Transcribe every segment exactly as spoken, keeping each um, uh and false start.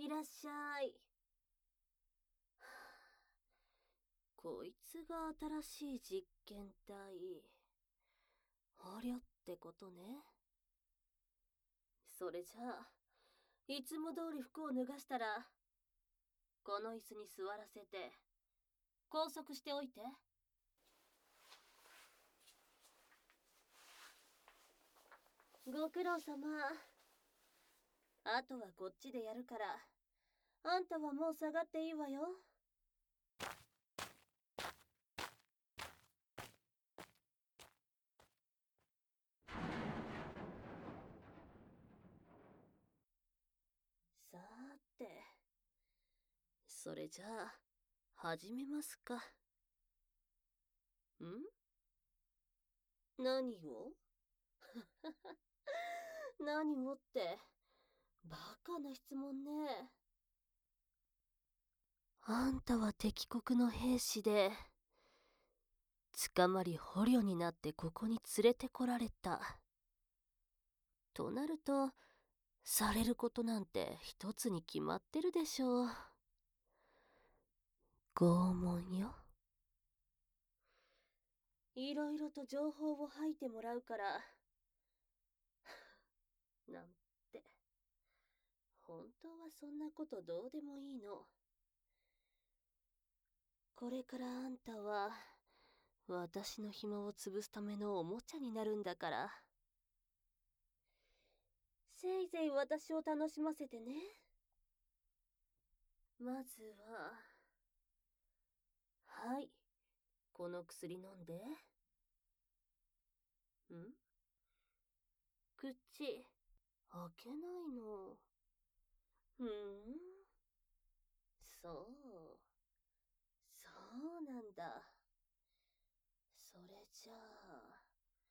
らっしゃい。こいつが新しい実験体。捕虜ってことね。それじゃあ、いつも通り服を脱がしたら、この椅子に座らせて、拘束しておいて。ご苦労様。あとはこっちでやるから、あんたはもう下がっていいわよ。さーて、それじゃあ、始めますか。ん？何を？何をって、バカな質問ね。あんたは敵国の兵士で、捕まり捕虜になってここに連れてこられた。となると、されることなんて一つに決まってるでしょう。拷問よ。いろいろと情報を吐いてもらうから。なんて。本当はそんなことどうでもいいの。これからあんたは、私の暇を潰すためのおもちゃになるんだから。せいぜい私を楽しませてね。まずは、はい、この薬飲んで。ん？口、開けないの。ふん。そう。そうなんだ。それじゃあ。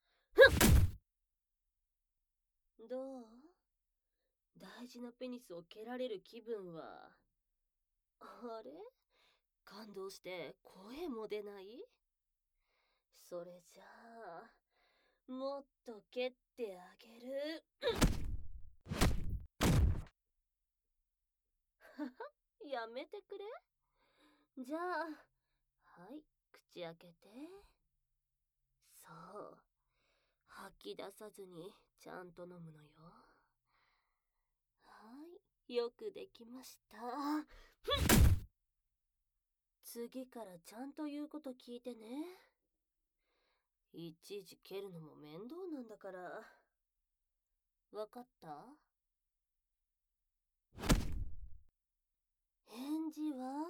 どう？大事なペニスを蹴られる気分は。あれ？感動して声も出ない？それじゃあ、もっと蹴ってあげる。やめてくれ。じゃあ、はい、口開けて。そう。吐き出さずにちゃんと飲むのよ。はい、よくできました。次からちゃんと言うこと聞いてね。いちいち蹴るのも面倒なんだから。わかった？返事は？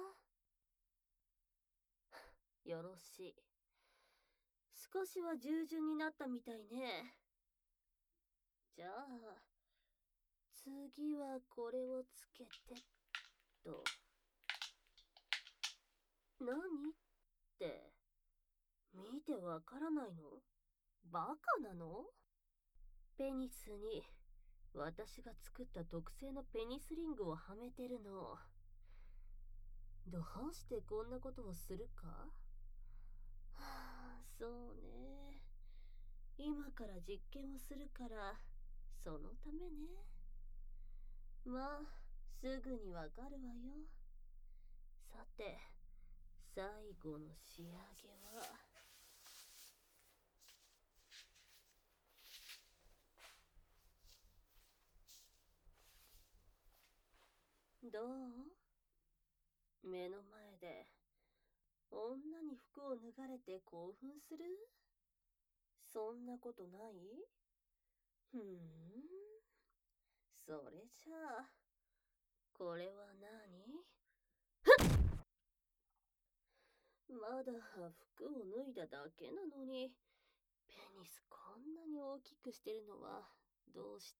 よろしい。少しは従順になったみたいね。じゃあ、次はこれをつけてと。何って、見てわからないの？バカなの？ペニスに私が作った特製のペニスリングをはめてるの。どうしてこんなことをするか？はあ、そうね。今から実験をするから、そのためね。まあ、すぐにわかるわよ。さて、最後の仕上げは。どう？目の前で女に服を脱がれて興奮する？そんなことない？ふーん。それじゃあ、これは何？まだ服を脱いだだけなのに、ペニスこんなに大きくしてるのはどうして？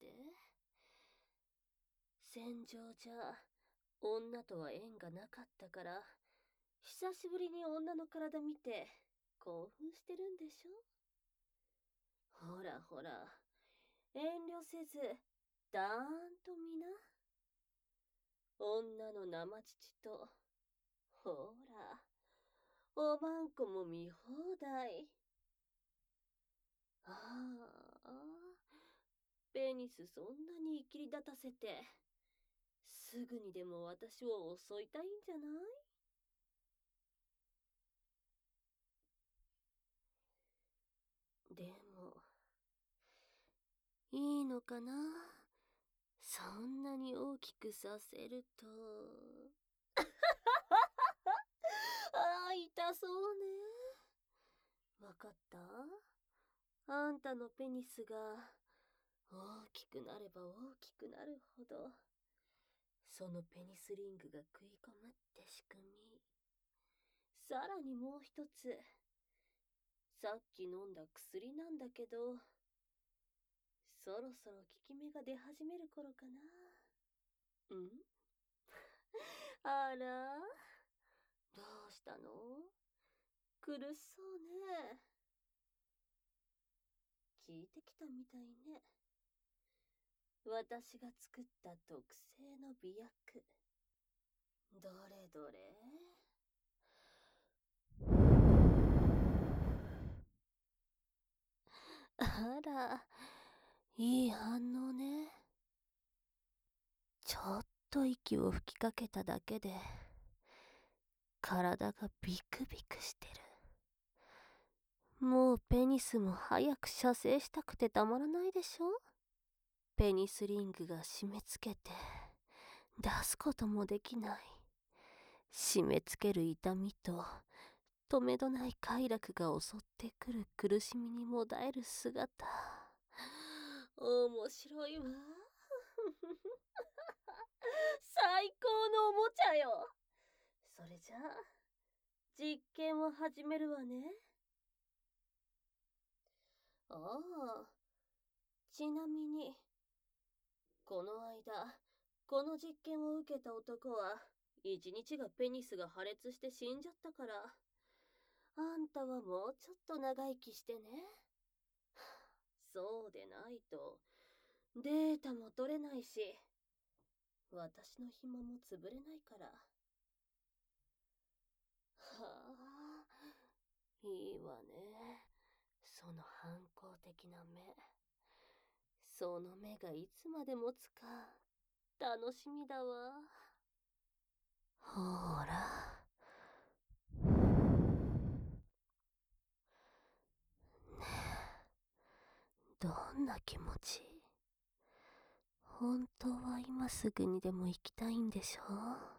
戦場じゃ女とは縁がなかったから、久しぶりに女の体見て興奮してるんでしょ？ほらほら、遠慮せず、だーんと見な。女の生乳と、ほら、おばんこも見放題。ああ、ペニスそんなにいきり立たせて、 すぐにでも私を襲いたいんじゃない？でも、いいのかな？そんなに大きくさせると。ああ、痛そうね。わかった？あんたのペニスが大きくなれば大きくなるほど、そのペニスリングが食い込むって仕組み。さらにもう一つ、さっき飲んだ薬なんだけど、そろそろ効き目が出始める頃かな。んあら、どうしたの？苦しそうね。聞いてきたみたいね。私が作った特製の美薬。どれどれ。あら、いい反応ね。ちょっと息を吹きかけただけで、体がビクビクしてる。もうペニスも早く射精したくてたまらないでしょ？ペニスリングが締め付けて、出すこともできない。締め付ける痛みと、とめどない快楽が襲ってくる苦しみにもだえる姿。面白いわ。最高のおもちゃよ。それじゃあ、実験を始めるわね。ああ、ちなみに、この間、この実験を受けた男は、一日がペニスが破裂して死んじゃったから、あんたはもうちょっと長生きしてね。そうでないと、データも取れないし、私の紐も潰れないから。はあ、いいわね。その反抗的な目。その目がいつまで持つか、楽しみだわ。ほーら。ねえ、どんな気持ち？本当は今すぐにでも行きたいんでしょ？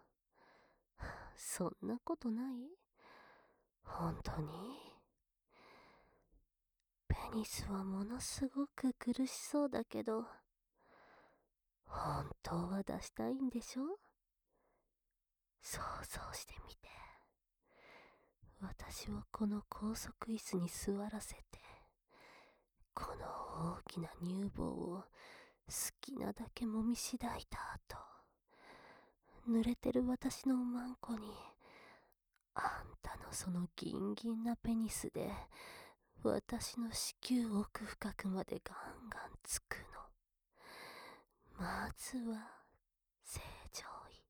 そんなことない？本当に？ペニスはものすごく苦しそうだけど、本当は出したいんでしょ？想像してみて。私をこの高速椅子に座らせて、この大きな乳房を好きなだけ揉みしだいた後、濡れてる私のマンコに、あんたのそのギンギンなペニスで、私の子宮奥深くまでガンガンつくの。まずは、正常位。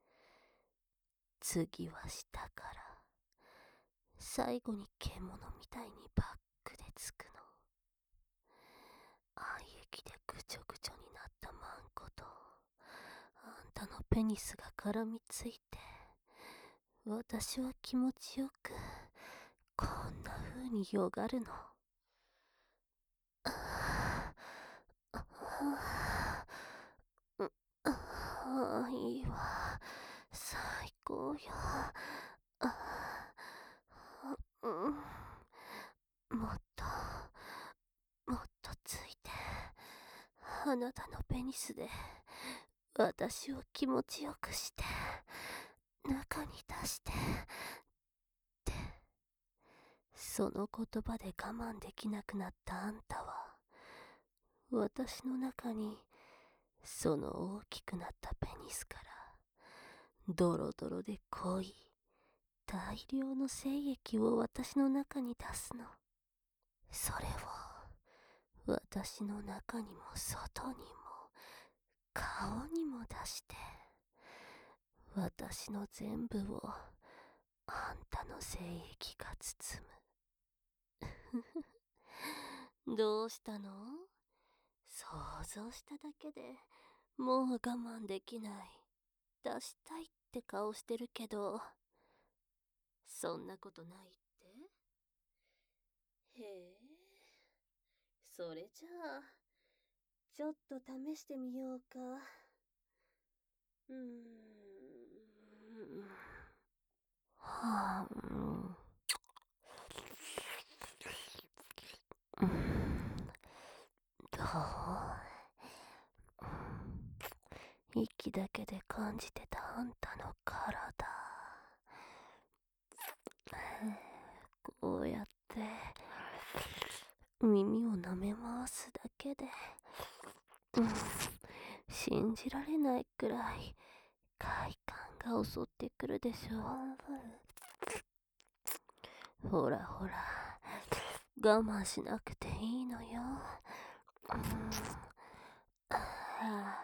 次は下から。最後に獣みたいにバックでつくの。愛液でぐちょぐちょになったマンコと、あんたのペニスが絡みついて、私は気持ちよく、こんな風によがるの。ああ、ああ、いいわ。最高よ。あうん、もっと、もっとついて、あなたのペニスで、私を気持ちよくして、中に出して、って、その言葉で我慢できなくなったあんたは、私の中に、その大きくなったペニスから、ドロドロで濃い、大量の精液を私の中に出すの。それを、私の中にも外にも、顔にも出して、私の全部を、あんたの精液が包む。どうしたの？想像しただけでもう我慢できない。 出したいって顔してるけど、そんなことないって？へえ、それじゃあ、ちょっと試してみようか。うーん。はあ、うん。うん、どう？息だけで感じてたあんたの体。こうやって耳を舐め回すだけで、うん、信じられないくらい快感が襲ってくるでしょう。ほらほら、我慢しなくていいのよ。うん、あ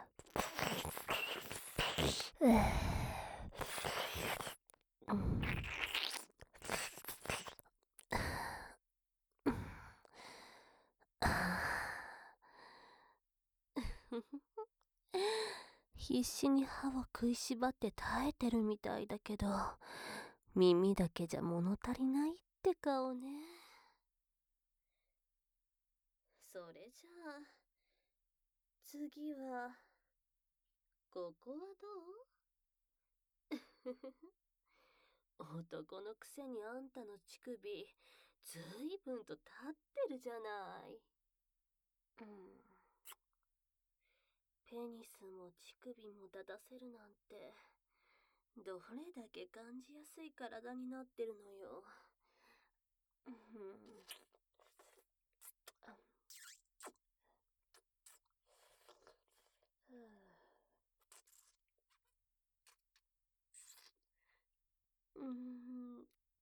うん必死に歯を食いしばって耐えてるみたいだけど、耳だけじゃ物足りないって顔ね。それじゃあ、次は、ここはどう？男のくせにあんたの乳首、ずいぶんと立ってるじゃない。うん。ペニスも乳首も立たせるなんて、どれだけ感じやすい体になってるのよ。うん。うん。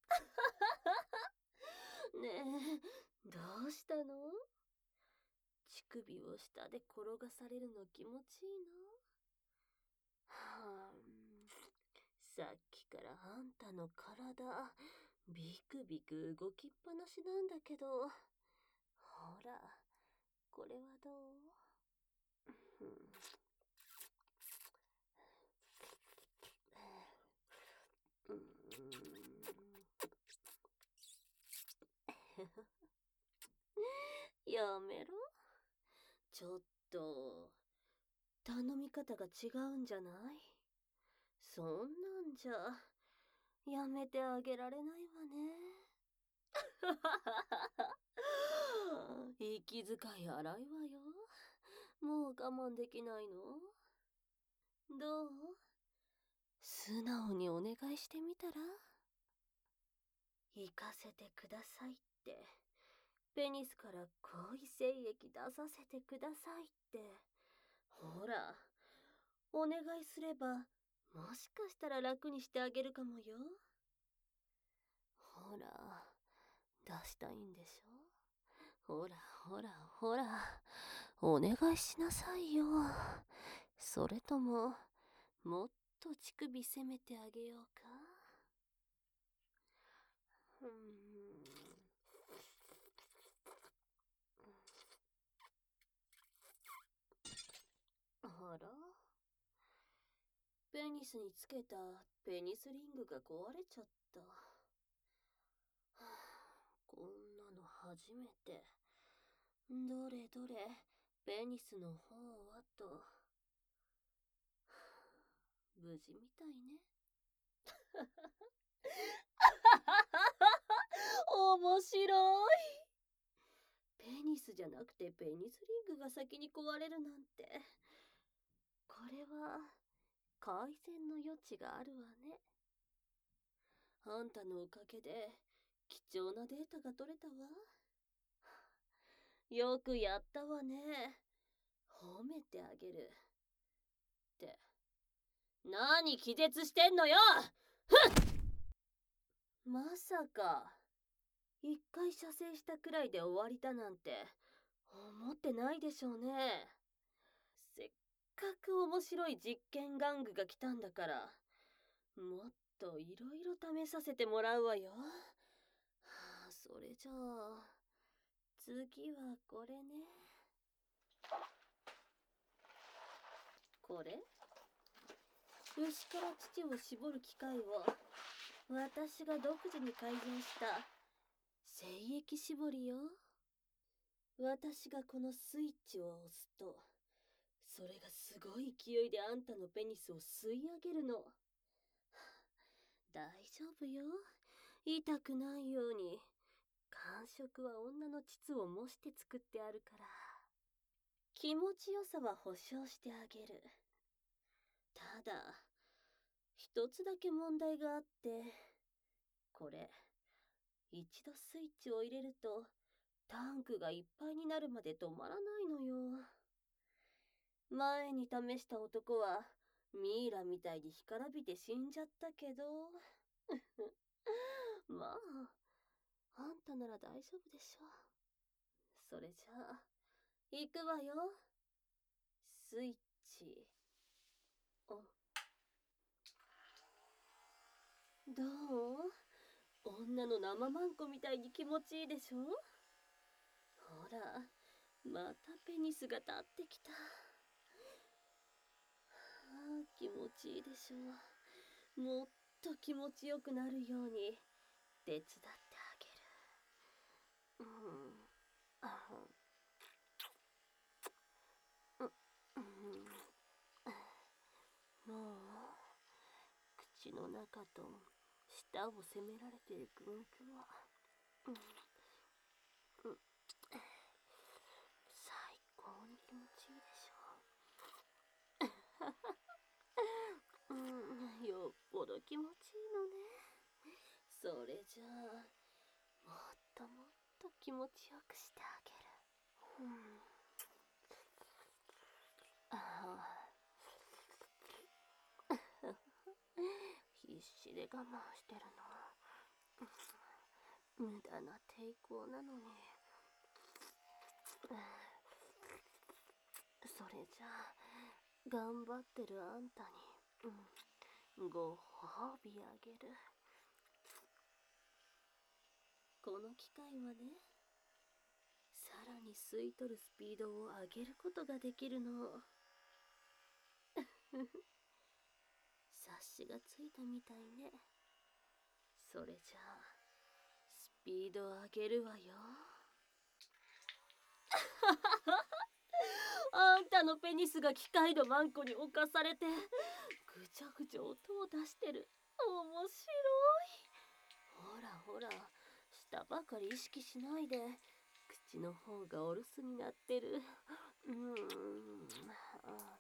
ねえ、どうしたの？乳首を下で転がされるの気持ちいいの？はあ、さっきからあんたの体、ビクビク動きっぱなしなんだけど。ほら、これはどう？うん、うーんやめろ。ちょっと、頼み方が違うんじゃない？そんなんじゃ、やめてあげられないわね。息遣い荒いわよ。もう我慢できないの？どう？素直にお願いしてみたら？行かせてくださいって。ペニスから濃い精液出させてくださいって。ほら、お願いすれば、もしかしたら楽にしてあげるかもよ。ほら、出したいんでしょ？ほらほらほら、お願いしなさいよ。それとも、もっと乳首攻めてあげようか？うーん。あら？ペニスにつけたペニスリングが壊れちゃった。はあ、こんなの初めて。どれどれ、ペニスの方はと。はあ、無事みたいね。面白い。ペニスじゃなくてペニスリングが先に壊れるなんて。これは改善の余地があるわね。あんたのおかげで貴重なデータが取れたわ。よくやったわね。褒めてあげる。って、何気絶してんのよ！まさか、一回射精したくらいで終わりだなんて思ってないでしょうね。せっかく面白い実験玩具が来たんだから、もっといろいろ試させてもらうわよ。はあ、それじゃあ、次はこれね。これ？ 牛から乳を絞る機械を私が独自に改造した精液絞りよ。私がこのスイッチを押すと、それがすごい勢いであんたのペニスを吸い上げるの。大丈夫よ。痛くないように。感触は女の膣を模して作ってあるから。気持ちよさは保証してあげる。ただ、一つだけ問題があって、これ、一度スイッチを入れると、タンクがいっぱいになるまで止まらないのよ。前に試した男は、ミイラみたいに干からびて死んじゃったけど。まあ、あんたなら大丈夫でしょ。それじゃあ、行くわよ。スイッチ、オン。どう？女の生マンコみたいに気持ちいいでしょ？ほら、またペニスが立ってきた。ああ、気持ちいいでしょ。もっと気持ちよくなるように手伝ってあげる。うん。あう、うん。もう、口の中と舌を責められていくうんくは、うん、うん、最高に気持ちいいでしょう。うん、よっぽど気持ちいいのね。それじゃあ、もっともっと気持ちよくしてあげる。うん、ああ、必死で我慢してるの。無駄な抵抗なのに。それじゃあ、頑張ってるあんたに、うん、ご褒美あげる。この機械はね、さらに吸い取るスピードを上げることができるの。察しがついたみたいね。それじゃあ、スピード上げるわよ。あんたのペニスが機械のマンコに侵されて、ぐちゃぐちゃ音を出してる。面白い。ほらほら、下ばかり意識しないで、口の方がお留守になってる。うーん。あ、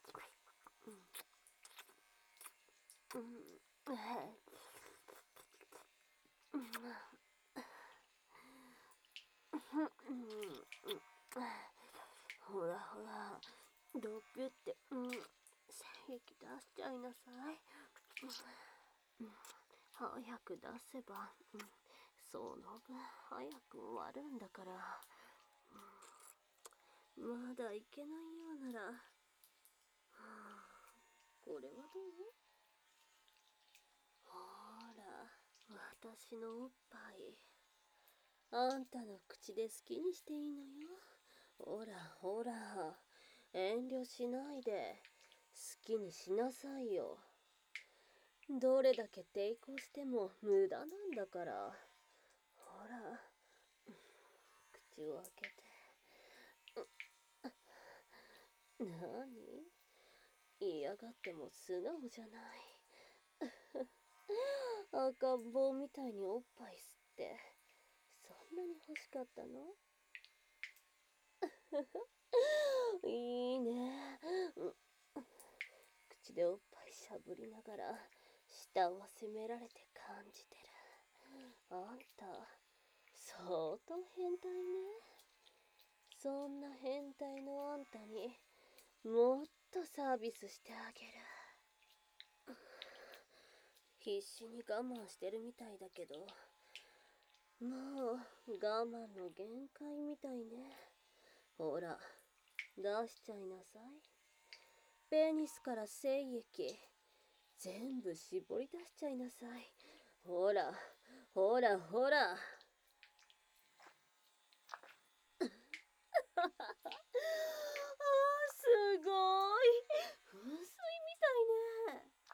うん。うん。ほらほら、ドピュって、うん、精液出しちゃいなさい。うん、早く出せば、うん、その分早く終わるんだから。うん、まだいけないようなら、はあ、これはどう？ほら、私のおっぱい、あんたの口で好きにしていいのよ。ほらほら、遠慮しないで好きにしなさいよ。どれだけ抵抗しても無駄なんだから。ほら、口を開けて。なに？嫌がっても素直じゃない。赤ん坊みたいにおっぱい吸って、そんなに欲しかったの？いいね。口でおっぱいしゃぶりながら舌を責められて感じてる。あんた相当変態ね。そんな変態のあんたにもっとサービスしてあげる。必死に我慢してるみたいだけど、もう我慢の限界みたいね。ほら、出しちゃいなさい。ペニスから精液全部絞り出しちゃいなさい。ほらほらほら。あー、すごい。噴水みたいね。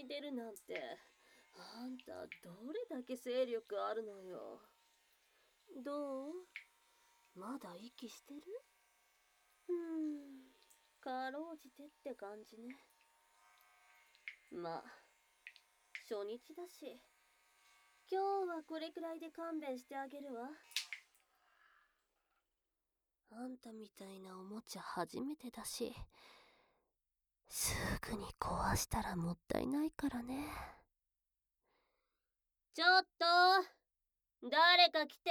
に出るなんて、あんたどれだけ精力あるのよ。どう？まだ息してる？うーん、かろうじてって感じね。まあ、初日だし、今日はこれくらいで勘弁してあげるわ。あんたみたいなおもちゃ初めてだし、すぐに壊したらもったいないからね。ちょっと、誰か来て。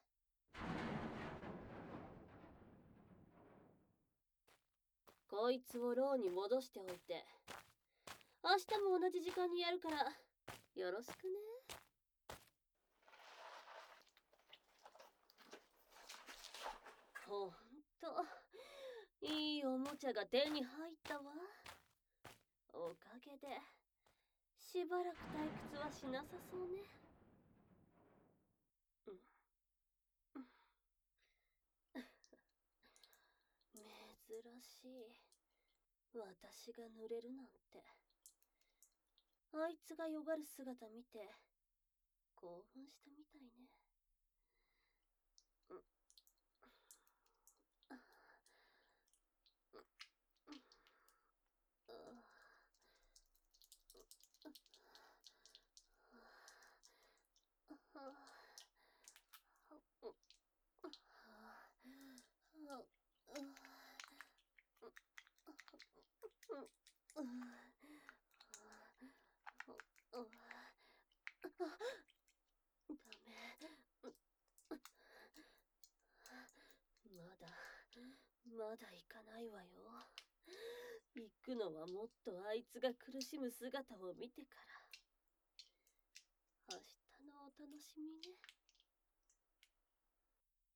こいつを牢に戻しておいて、明日も同じ時間にやるから、よろしくね。ほんと、いいおもちゃが手に入ったわ。おかげで、しばらく退屈はしなさそうね。うん珍しい。私が濡れるなんて。あいつがよがる姿見て、興奮したみたいね。うんダメ。まだ、まだ行かないわよ。行くのはもっとあいつが苦しむ姿を見てから。明日のお楽しみね。